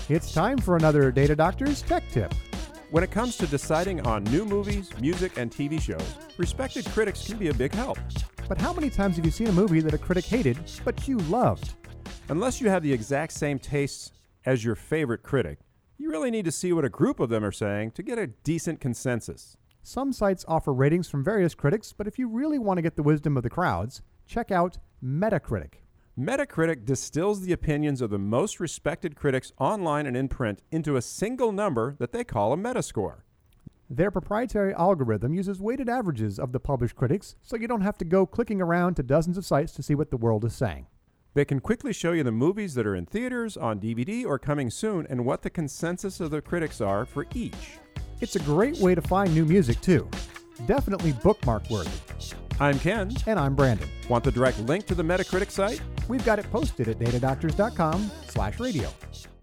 It's time for another Data Doctor's Tech Tip. When it comes to deciding on new movies, music, and TV shows, respected critics can be a big help. But how many times have you seen a movie that a critic hated, but you loved? Unless you have the exact same tastes as your favorite critic, you really need to see what a group of them are saying to get a decent consensus. Some sites offer ratings from various critics, but if you really want to get the wisdom of the crowds, check out Metacritic. Metacritic distills the opinions of the most respected critics online and in print into a single number that they call a Metascore. Their proprietary algorithm uses weighted averages of the published critics, so you don't have to go clicking around to dozens of sites to see what the world is saying. They can quickly show you the movies that are in theaters, on DVD, or coming soon, and what the consensus of the critics are for each. It's a great way to find new music, too. Definitely bookmark worthy. I'm Ken. And I'm Brandon. Want the direct link to the Metacritic site? We've got it posted at datadoctors.com/radio.